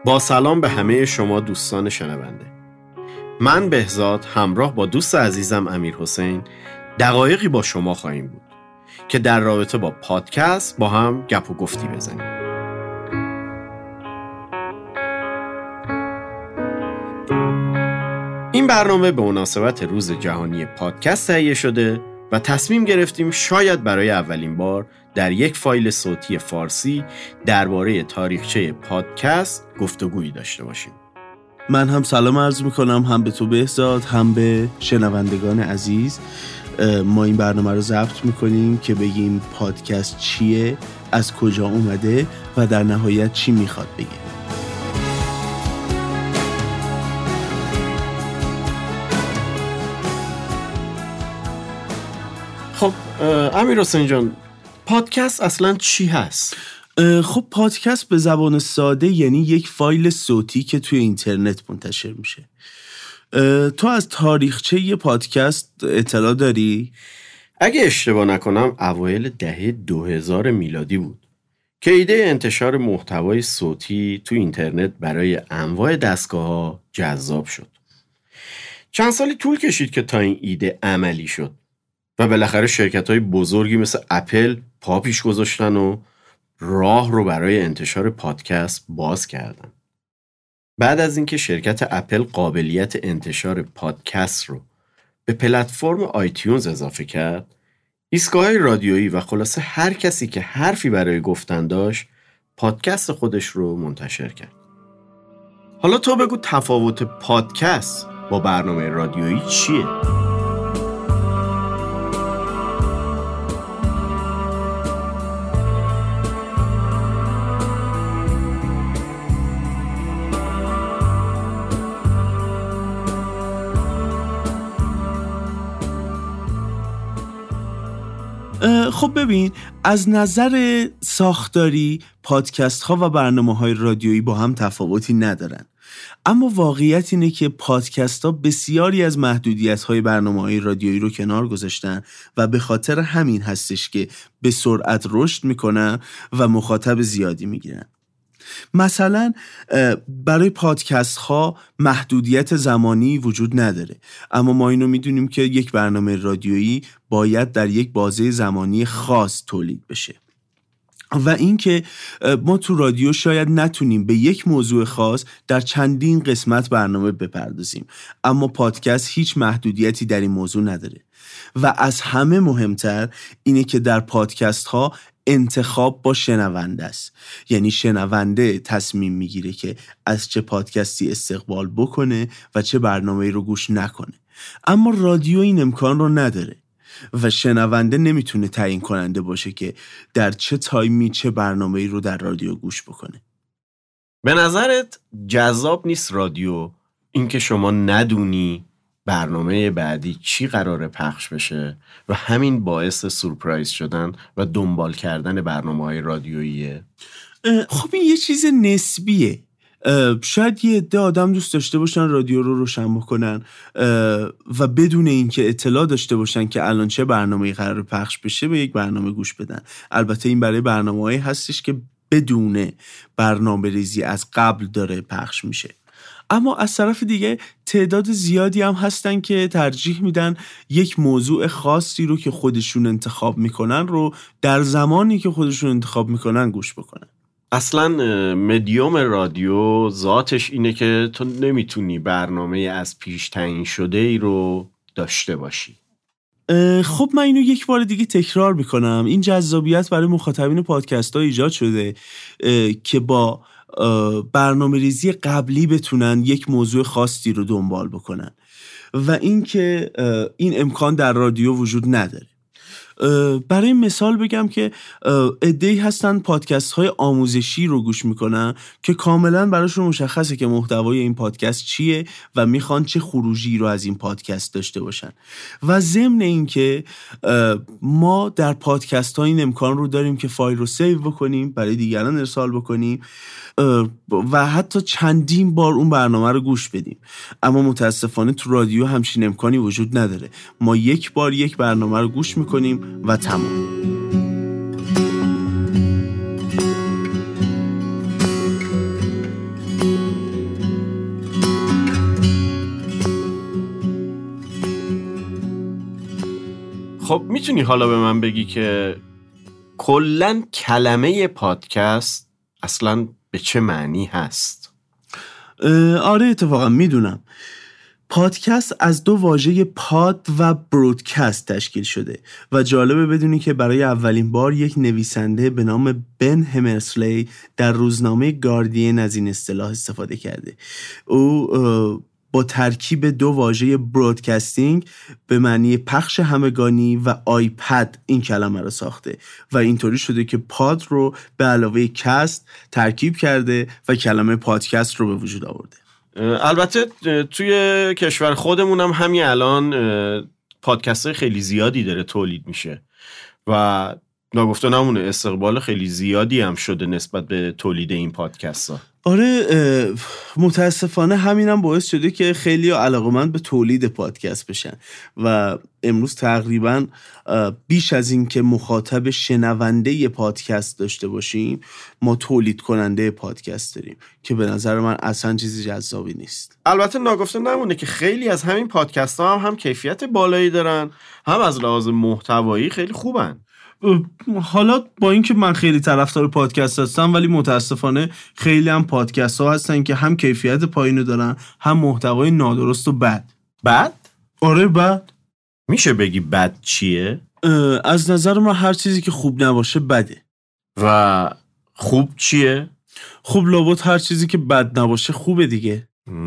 با سلام به همه شما دوستان شنونده. من بهزاد همراه با دوست عزیزم امیرحسین دقایقی با شما خواهیم بود که در رابطه با پادکست با هم گپ و گفتی بزنیم. این برنامه به مناسبت روز جهانی پادکست تهیه شده و تصمیم گرفتیم شاید برای اولین بار در یک فایل صوتی فارسی درباره تاریخچه پادکست گفتگویی داشته باشیم. من هم سلام عرض میکنم، هم به تو بهزاد، هم به شنوندگان عزیز. ما این برنامه رو ضبط میکنیم که بگیم پادکست چیه، از کجا اومده و در نهایت چی میخواد بگه. خب امیرحسین جان، پادکست اصلا چی هست؟ خب پادکست به زبان ساده یعنی یک فایل صوتی که توی اینترنت منتشر میشه. تو از تاریخچه یه پادکست اطلاع داری؟ اگه اشتباه نکنم اوایل دهه 2000 میلادی بود که ایده انتشار محتوای صوتی تو اینترنت برای انواع دستگاه‌ها جذاب شد. چند سالی طول کشید که تا این ایده عملی شد و بالاخره شرکت‌های بزرگی مثل اپل پا پیش گذاشتن و راه رو برای انتشار پادکست باز کردن. بعد از اینکه شرکت اپل قابلیت انتشار پادکست رو به پلتفرم آیتیونز اضافه کرد، ایستگاه‌های رادیویی و خلاصه هر کسی که حرفی برای گفتن داشت پادکست خودش رو منتشر کرد. حالا تو بگو تفاوت پادکست با برنامه رادیویی چیه؟ خب ببین، از نظر ساختاری پادکست ها و برنامه های رادیویی با هم تفاوتی ندارن، اما واقعیت اینه که پادکست ها بسیاری از محدودیت های برنامه های رادیویی رو کنار گذاشتن و به خاطر همین هستش که به سرعت رشد میکنن و مخاطب زیادی میگیرن. مثلا برای پادکست ها محدودیت زمانی وجود نداره، اما ما اینو میدونیم که یک برنامه رادیویی باید در یک بازه زمانی خاص تولید بشه و اینکه ما تو رادیو شاید نتونیم به یک موضوع خاص در چندین قسمت برنامه بپردازیم، اما پادکست هیچ محدودیتی در این موضوع نداره. و از همه مهمتر اینه که در پادکست ها انتخاب با شنونده است، یعنی شنونده تصمیم میگیره که از چه پادکستی استقبال بکنه و چه برنامه‌ای رو گوش نکنه. اما رادیو این امکان رو نداره و شنونده نمیتونه تعیین کننده باشه که در چه تایمی چه برنامه‌ای رو در رادیو گوش بکنه. به نظرت جذاب نیست رادیو اینکه شما ندونی برنامه بعدی چی قراره پخش بشه و همین باعث سورپرایز شدن و دنبال کردن برنامه‌های رادیوییه؟ خب این یه چیز نسبیه. شاید یه عده آدم دوست داشته باشن رادیو رو روشن بکنن و بدون اینکه اطلاع داشته باشن که الان چه برنامه‌ای قراره پخش بشه به یک برنامه گوش بدن. البته این برای برنامه‌هایی هستش که بدون برنامه‌ریزی از قبل داره پخش میشه. اما از طرف دیگه تعداد زیادی هم هستن که ترجیح میدن یک موضوع خاصی رو که خودشون انتخاب میکنن رو در زمانی که خودشون انتخاب میکنن گوش بکنن. اصلا مدیوم رادیو ذاتش اینه که تو نمیتونی برنامه از پیش تعیین شده ای رو داشته باشی. خب من اینو یک بار دیگه تکرار میکنم، این جذابیت برای مخاطبین پادکست ها ایجاد شده که با برنامه ریزی قبلی بتونن یک موضوع خاصی رو دنبال بکنن و اینکه این امکان در رادیو وجود نداره. برای مثال بگم که عده‌ای هستن پادکست های آموزشی رو گوش میکنن که کاملا براشون مشخصه که محتوای این پادکست چیه و میخوان چه خروجی رو از این پادکست داشته باشن. و ضمن این که ما در پادکست ها این امکان رو داریم که فایل رو سیو بکنیم، برای دیگران ارسال بکنیم و حتی چندین بار اون برنامه رو گوش بدیم. اما متاسفانه تو رادیو همچین امکانی وجود نداره. ما یک بار یک برنامه رو گوش میکنیم و تمام. خب میتونی حالا به من بگی که کلاً کلمه پادکست اصلاً به چه معنی هست؟ آره اتفاقا میدونم. پادکست از دو واژه پاد و برودکست تشکیل شده و جالبه بدونی که برای اولین بار یک نویسنده به نام بن همرسلی در روزنامه گاردین از این اصطلاح استفاده کرده. او با ترکیب دو واژه برودکاستینگ به معنی پخش همگانی و آیپد این کلمه رو ساخته و اینطوری شده که پاد رو به علاوه کست ترکیب کرده و کلمه پادکست رو به وجود آورده. البته توی کشور خودمون هم همین الان پادکست خیلی زیادی داره تولید میشه و ناگفته نمونه استقبال خیلی زیادی هم شده نسبت به تولید این پادکست ها. آره متاسفانه همینم باعث شده که خیلی علاقه‌مند به تولید پادکست بشن و امروز تقریبا بیش از این که مخاطب شنونده پادکست داشته باشیم ما تولید کننده پادکست داریم که به نظر من اصلا چیزی جذابی نیست. البته ناگفته نمونه که خیلی از همین پادکست ها هم کیفیت بالایی دارن، هم از لحاظ محتوایی خیلی خوبن. حالا با اینکه من خیلی طرفدار پادکست هستم ولی متاسفانه خیلی هم پادکست ها هستن که هم کیفیت پایینو دارن هم محتوای نادرست و بد. بد؟ آره بد. میشه بگی بد چیه؟ از نظر من هر چیزی که خوب نباشه بده. و خوب چیه؟ خوب لابد هر چیزی که بد نباشه خوبه دیگه.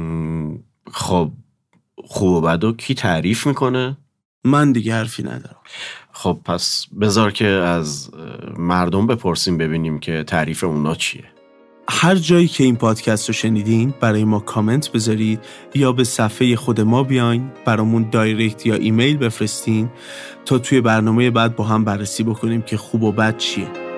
خب خوب و بدو کی تعریف میکنه؟ من دیگه حرفی ندارم. خب پس بذار که از مردم بپرسیم ببینیم که تعریف اونا چیه. هر جایی که این پادکست رو شنیدین برای ما کامنت بذارید یا به صفحه خود ما بیاین برامون دایرکت یا ایمیل بفرستین تا توی برنامه بعد با هم بررسی بکنیم که خوب و بد چیه.